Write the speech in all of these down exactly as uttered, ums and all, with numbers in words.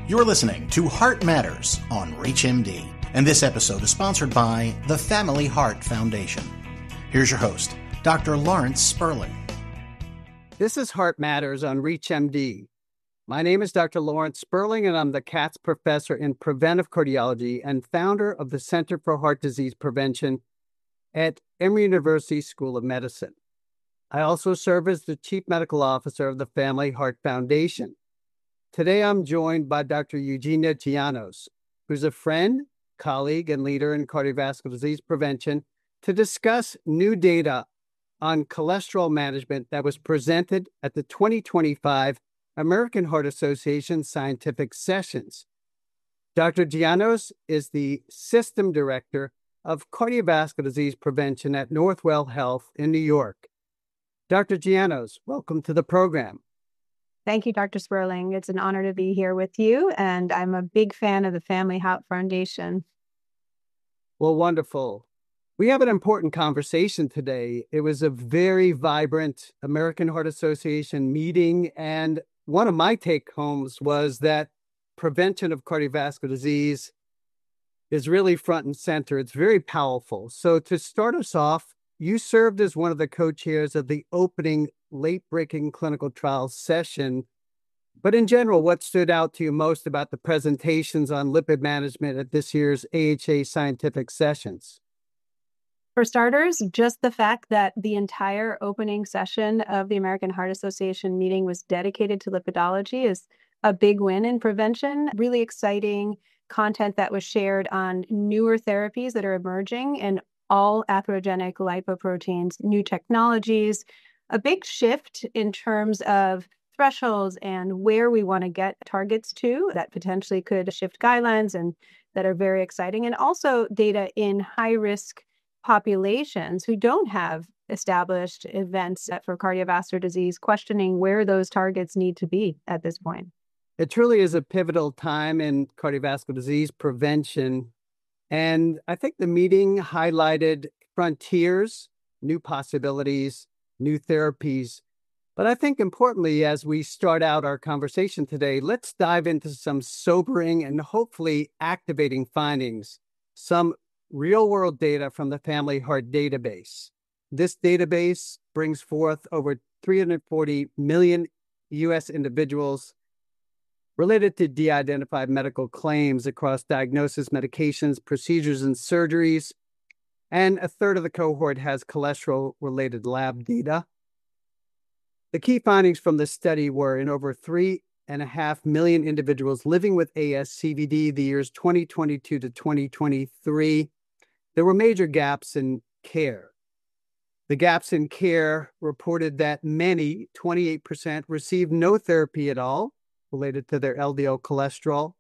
You're listening to Heart Matters on ReachMD, and this episode is sponsored by the Family Heart Foundation. Here's your host, Doctor Lawrence Sperling. This is Heart Matters on ReachMD. My name is Doctor Lawrence Sperling, and I'm the Katz Professor in Preventive Cardiology and founder of the Center for Heart Disease Prevention at Emory University School of Medicine. I also serve as the Chief Medical Officer of the Family Heart Foundation. Today, I'm joined by Doctor Eugenia Gianos, who's a friend, colleague, and leader in cardiovascular disease prevention, to discuss new data on cholesterol management that was presented at the twenty twenty-five American Heart Association Scientific Sessions. Doctor Gianos is the System Director of Cardiovascular Disease Prevention at Northwell Health in New York. Doctor Gianos, welcome to the program. Thank you, Doctor Sperling. It's an honor to be here with you, and I'm a big fan of the Family Heart Foundation. Well, wonderful. We have an important conversation today. It was a very vibrant American Heart Association meeting, and one of my take-homes was that prevention of cardiovascular disease is really front and center. It's very powerful. So to start us off, you served as one of the co-chairs of the opening late-breaking clinical trials session. But in general, what stood out to you most about the presentations on lipid management at this year's A H A Scientific Sessions? For starters, just the fact that the entire opening session of the American Heart Association meeting was dedicated to lipidology is a big win in prevention. Really exciting content that was shared on newer therapies that are emerging and all atherogenic lipoproteins, new technologies, a big shift in terms of thresholds and where we want to get targets to that potentially could shift guidelines and that are very exciting. And also data in high-risk populations who don't have established events for cardiovascular disease, questioning where those targets need to be at this point. It truly is a pivotal time in cardiovascular disease prevention. And I think the meeting highlighted frontiers, new possibilities, new therapies. But I think importantly, as we start out our conversation today, let's dive into some sobering and hopefully activating findings, some real-world data from the Family Heart Database. This database brings forth over three hundred forty million U S individuals related to de-identified medical claims across diagnosis, medications, procedures, and surgeries. And a third of the cohort has cholesterol-related lab data. The key findings from this study were in over three and a half million individuals living with A S C V D the years twenty twenty-two to twenty twenty-three. There were major gaps in care. The gaps in care reported that many, twenty-eight percent, received no therapy at all related to their L D L cholesterol.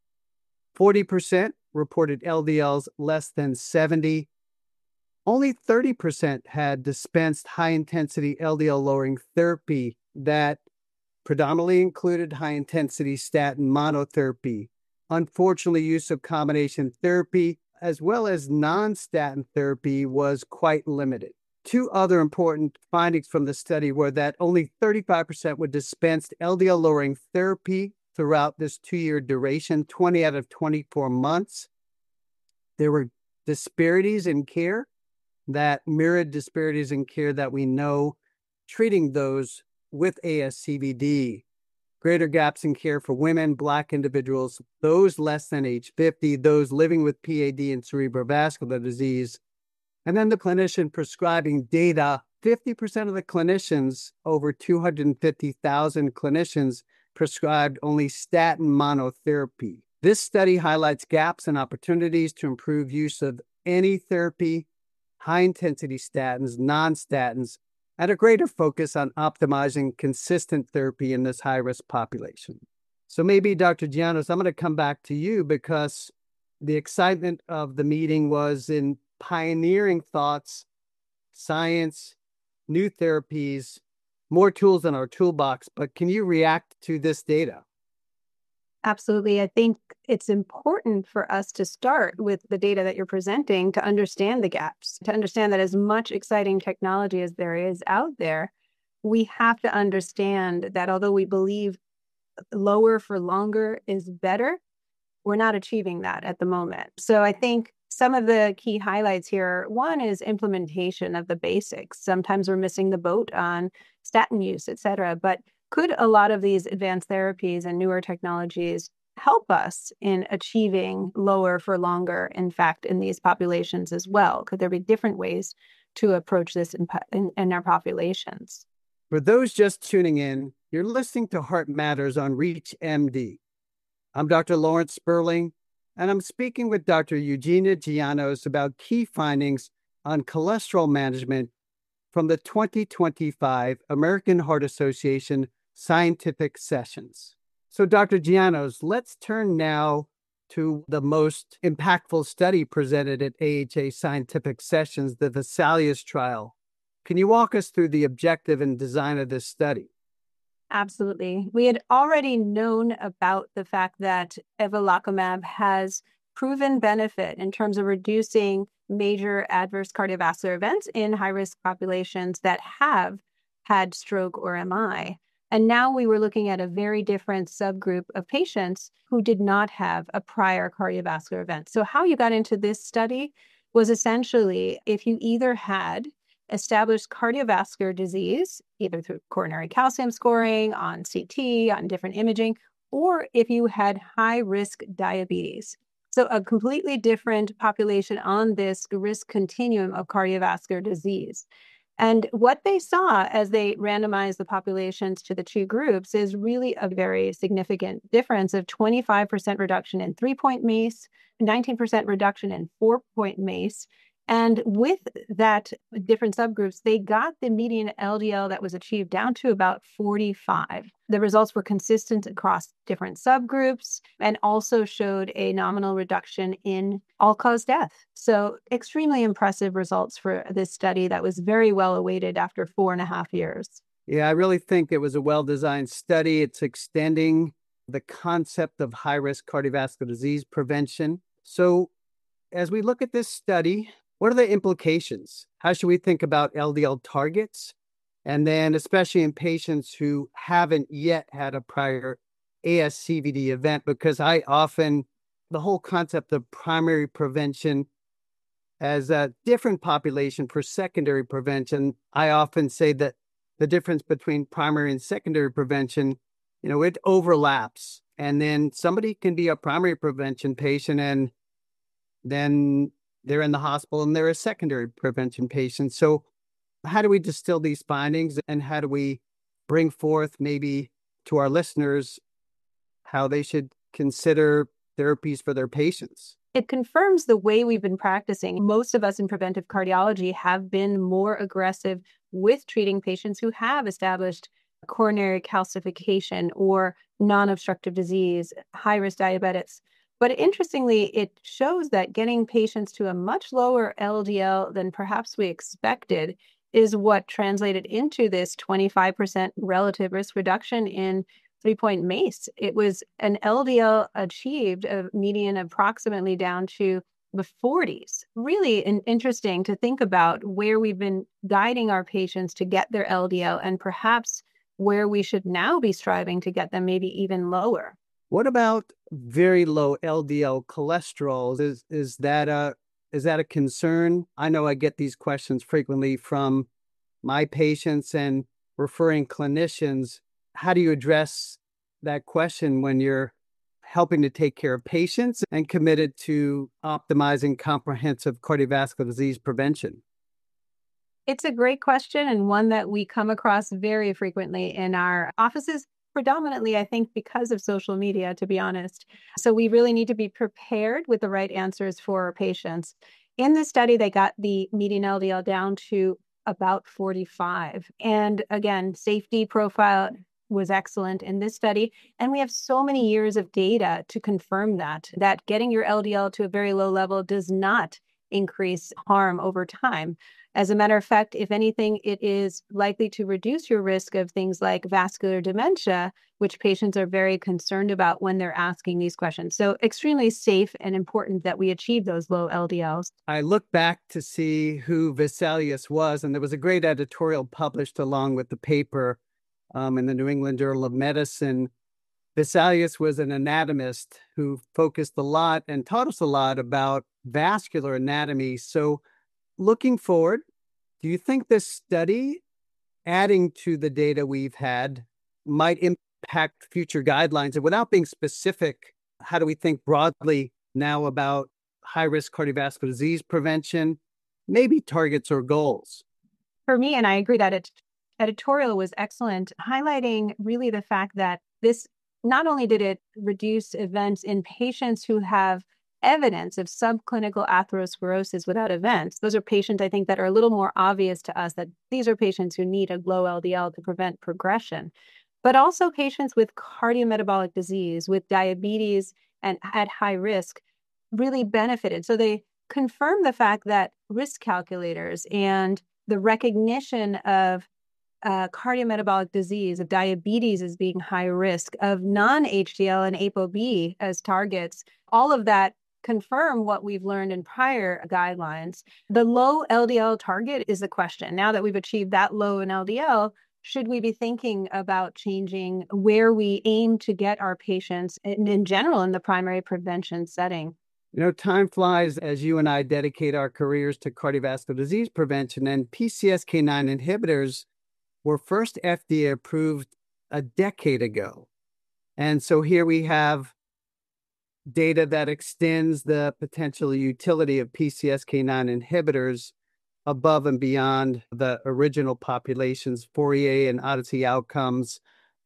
forty percent reported L D Ls less than seventy. Only thirty percent had dispensed high-intensity L D L-lowering therapy that predominantly included high-intensity statin monotherapy. Unfortunately, use of combination therapy as well as non-statin therapy was quite limited. Two other important findings from the study were that only thirty-five percent would dispense L D L-lowering therapy throughout this two-year duration, twenty out of twenty-four months. There were disparities in care that mirrored disparities in care that we know treating those with A S C V D. Greater gaps in care for women, Black individuals, those less than age fifty, those living with P A D and cerebrovascular disease. And then the clinician prescribing data, fifty percent of the clinicians, over two hundred fifty thousand clinicians, prescribed only statin monotherapy. This study highlights gaps and opportunities to improve use of any therapy, high-intensity statins, non-statins, and a greater focus on optimizing consistent therapy in this high-risk population. So maybe, Doctor Gianos, I'm going to come back to you because the excitement of the meeting was in pioneering thoughts, science, new therapies, more tools in our toolbox. But can you react to this data? Absolutely. I think it's important for us to start with the data that you're presenting to understand the gaps, to understand that as much exciting technology as there is out there, we have to understand that although we believe lower for longer is better. We're not achieving that at the moment. So I think some of the key highlights here, one is implementation of the basics. Sometimes we're missing the boat on statin use, et cetera. But could a lot of these advanced therapies and newer technologies help us in achieving lower for longer, in fact, in these populations as well? Could there be different ways to approach this in, in, in our populations? For those just tuning in, you're listening to Heart Matters on ReachMD. I'm Doctor Lawrence Sperling, and I'm speaking with Doctor Eugenia Gianos about key findings on cholesterol management from the twenty twenty-five American Heart Association Scientific Sessions. So, Doctor Gianos, let's turn now to the most impactful study presented at A H A Scientific Sessions, the Vesalius trial. Can you walk us through the objective and design of this study? Absolutely. We had already known about the fact that evolocumab has proven benefit in terms of reducing major adverse cardiovascular events in high-risk populations that have had stroke or M I. And now we were looking at a very different subgroup of patients who did not have a prior cardiovascular event. So how you got into this study was essentially if you either had established cardiovascular disease, either through coronary calcium scoring, on C T, on different imaging, or if you had high-risk diabetes. So a completely different population on this risk continuum of cardiovascular disease. And what they saw as they randomized the populations to the two groups is really a very significant difference of twenty-five percent reduction in three-point MACE, nineteen percent reduction in four-point MACE. And with that different subgroups, they got the median L D L that was achieved down to about forty-five. The results were consistent across different subgroups and also showed a nominal reduction in all-cause death. So extremely impressive results for this study that was very well awaited after four and a half years. Yeah, I really think it was a well-designed study. It's extending the concept of high-risk cardiovascular disease prevention. So as we look at this study, what are the implications? How should we think about L D L targets? And then especially in patients who haven't yet had a prior A S C V D event, because I often, the whole concept of primary prevention as a different population for secondary prevention, I often say that the difference between primary and secondary prevention, you know, it overlaps. And then somebody can be a primary prevention patient and then they're in the hospital and they're a secondary prevention patient. So how do we distill these findings and how do we bring forth maybe to our listeners how they should consider therapies for their patients? It confirms the way we've been practicing. Most of us in preventive cardiology have been more aggressive with treating patients who have established coronary calcification or non-obstructive disease, high-risk diabetics. But interestingly, it shows that getting patients to a much lower L D L than perhaps we expected is what translated into this twenty-five percent relative risk reduction in three-point MACE. It was an L D L achieved, a median approximately down to the forties. Really interesting to think about where we've been guiding our patients to get their L D L and perhaps where we should now be striving to get them maybe even lower. What about very low L D L cholesterol? Is is that a is that a concern? I know I get these questions frequently from my patients and referring clinicians. How do you address that question when you're helping to take care of patients and committed to optimizing comprehensive cardiovascular disease prevention? It's a great question and one that we come across very frequently in our offices. Predominantly, I think, because of social media, to be honest. So we really need to be prepared with the right answers for our patients. In this study, they got the median L D L down to about forty-five. And again, safety profile was excellent in this study. And we have so many years of data to confirm that, that getting your L D L to a very low level does not increase harm over time. As a matter of fact, if anything, it is likely to reduce your risk of things like vascular dementia, which patients are very concerned about when they're asking these questions. So extremely safe and important that we achieve those low L D Ls. I look back to see who Vesalius was, and there was a great editorial published along with the paper um, in the New England Journal of Medicine Vesalius was an anatomist who focused a lot and taught us a lot about vascular anatomy. So looking forward, do you think this study, adding to the data we've had, might impact future guidelines? And without being specific, how do we think broadly now about high-risk cardiovascular disease prevention, maybe targets or goals? For me, and I agree that it editorial was excellent, highlighting really the fact that this, not only did it reduce events in patients who have evidence of subclinical atherosclerosis without events. Those are patients, I think, that are a little more obvious to us, that these are patients who need a low L D L to prevent progression, but also patients with cardiometabolic disease, with diabetes and at high risk really benefited. So they confirm the fact that risk calculators and the recognition of uh, cardiometabolic disease, of diabetes as being high risk, of non-H D L and ApoB as targets, all of that confirm what we've learned in prior guidelines. The low L D L target is the question. Now that we've achieved that low in L D L, should we be thinking about changing where we aim to get our patients in, in general in the primary prevention setting? You know, time flies as you and I dedicate our careers to cardiovascular disease prevention, and P C S K nine inhibitors were first F D A approved a decade ago. And so here we have data that extends the potential utility of P C S K nine inhibitors above and beyond the original populations, FOURIER and Odyssey outcomes.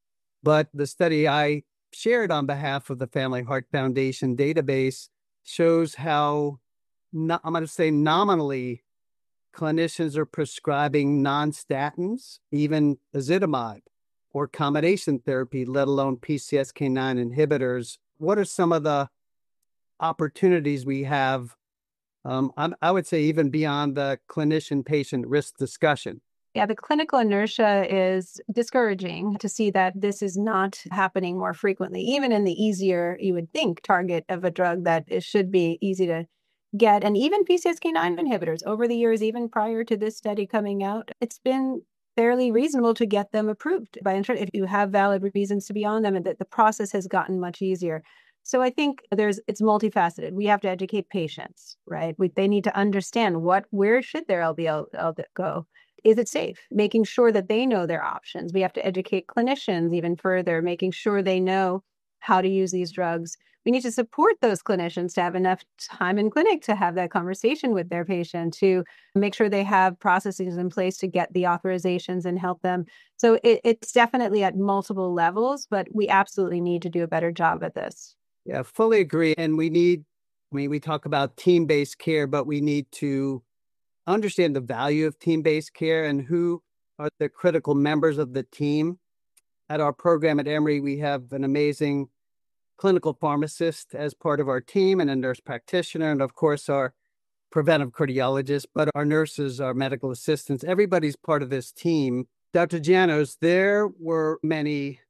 But the study I shared on behalf of the Family Heart Foundation database shows how, no, I'm going to say nominally, clinicians are prescribing non-statins, even ezetimibe, or combination therapy, let alone P C S K nine inhibitors. What are some of the opportunities we have, um, I, I would say even beyond the clinician-patient risk discussion? Yeah, the clinical inertia is discouraging to see that this is not happening more frequently, even in the easier, you would think, target of a drug that it should be easy to get. And even P C S K nine inhibitors, over the years, even prior to this study coming out, it's been fairly reasonable to get them approved by insurance if you have valid reasons to be on them, and that the process has gotten much easier. So I think there's it's multifaceted. We have to educate patients, right? We, they need to understand what where should their L D L go. Is it safe? Making sure that they know their options. We have to educate clinicians even further, making sure they know how to use these drugs. We need to support those clinicians to have enough time in clinic to have that conversation with their patient, to make sure they have processes in place to get the authorizations and help them. So it, it's definitely at multiple levels, but we absolutely need to do a better job at this. Yeah, fully agree. And we need, I mean, we talk about team-based care, but we need to understand the value of team-based care and who are the critical members of the team. At our program at Emory, we have an amazing clinical pharmacist as part of our team, and a nurse practitioner, and of course our preventive cardiologist, but our nurses, our medical assistants, everybody's part of this team. Doctor Gianos, there were many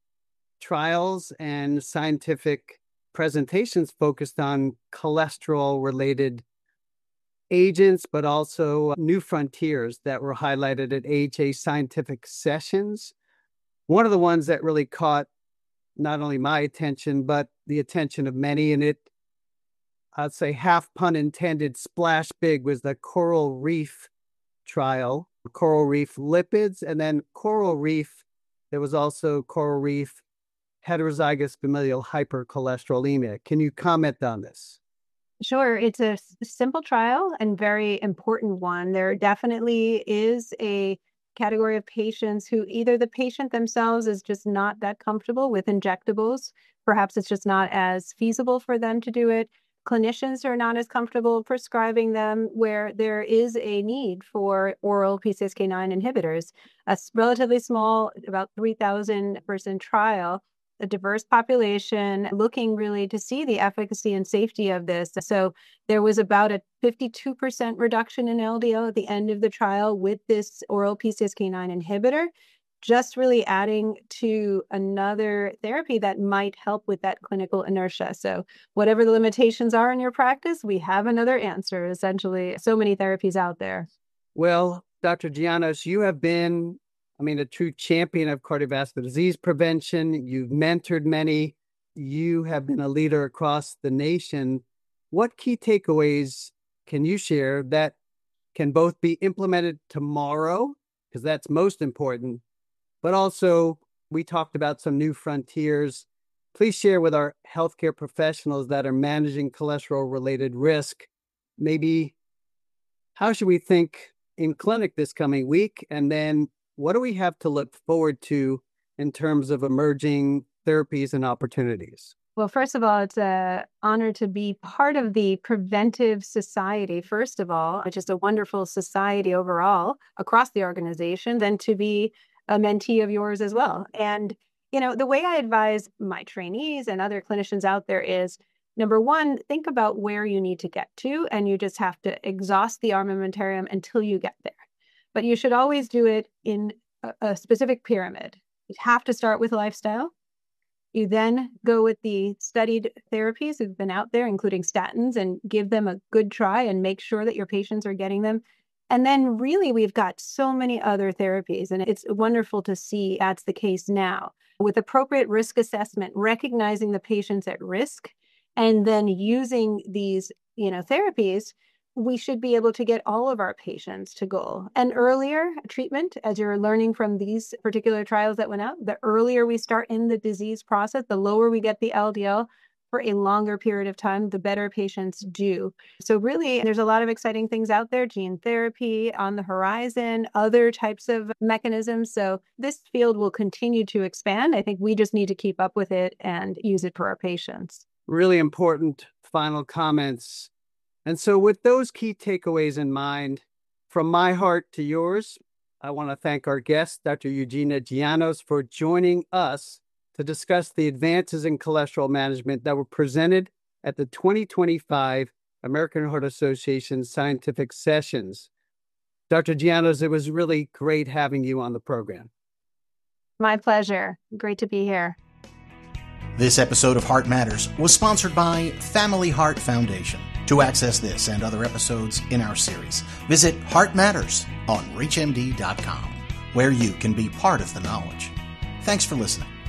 trials and scientific presentations focused on cholesterol-related agents, but also new frontiers that were highlighted at A H A scientific sessions. One of the ones that really caught not only my attention, but the attention of many, and it, I'd say half pun intended, splash big, was the Coral Reef trial, Coral Reef lipids, and then Coral Reef, there was also Coral Reef heterozygous familial hypercholesterolemia. Can you comment on this? Sure. It's a simple trial and very important one. There definitely is a category of patients who either the patient themselves is just not that comfortable with injectables. Perhaps it's just not as feasible for them to do it. Clinicians are not as comfortable prescribing them, where there is a need for oral P C S K nine inhibitors. A relatively small, about three thousand person trial, a diverse population, looking really to see the efficacy and safety of this. So there was about a fifty-two percent reduction in L D L at the end of the trial with this oral P C S K nine inhibitor, just really adding to another therapy that might help with that clinical inertia. So whatever the limitations are in your practice, we have another answer, essentially. So many therapies out there. Well, Doctor Gianos, you have been, I mean, a true champion of cardiovascular disease prevention. You've mentored many you have been a leader across the nation. What key takeaways can you share that can both be implemented tomorrow, because that's most important, but also we talked about some new frontiers. Please share with our healthcare professionals that are managing cholesterol-related risk, maybe how should we think in clinic this coming week? And then what do we have to look forward to in terms of emerging therapies and opportunities? Well, first of all, it's an honor to be part of the Preventive Society, first of all, which is a wonderful society overall across the organization, then to be a mentee of yours as well. And, you know, the way I advise my trainees and other clinicians out there is, number one, think about where you need to get to, and you just have to exhaust the armamentarium until you get there. But you should always do it in a, a specific pyramid. You have to start with lifestyle. You then go with the studied therapies that have been out there, including statins, and give them a good try and make sure that your patients are getting them. And then really, we've got so many other therapies, and it's wonderful to see that's the case now. With appropriate risk assessment, recognizing the patients at risk, and then using these, you know, therapies, we should be able to get all of our patients to goal. And earlier treatment, as you're learning from these particular trials that went out, the earlier we start in the disease process, the lower we get the L D L for a longer period of time, the better patients do. So really, there's a lot of exciting things out there, gene therapy on the horizon, other types of mechanisms. So this field will continue to expand. I think we just need to keep up with it and use it for our patients. Really important final comments. And so with those key takeaways in mind, from my heart to yours, I want to thank our guest, Doctor Eugenia Gianos, for joining us to discuss the advances in cholesterol management that were presented at the twenty twenty-five American Heart Association Scientific Sessions. Doctor Gianos, it was really great having you on the program. My pleasure. Great to be here. This episode of Heart Matters was sponsored by Family Heart Foundation. To access this and other episodes in our series, visit Heart Matters on reach M D dot com, where you can be part of the knowledge. Thanks for listening.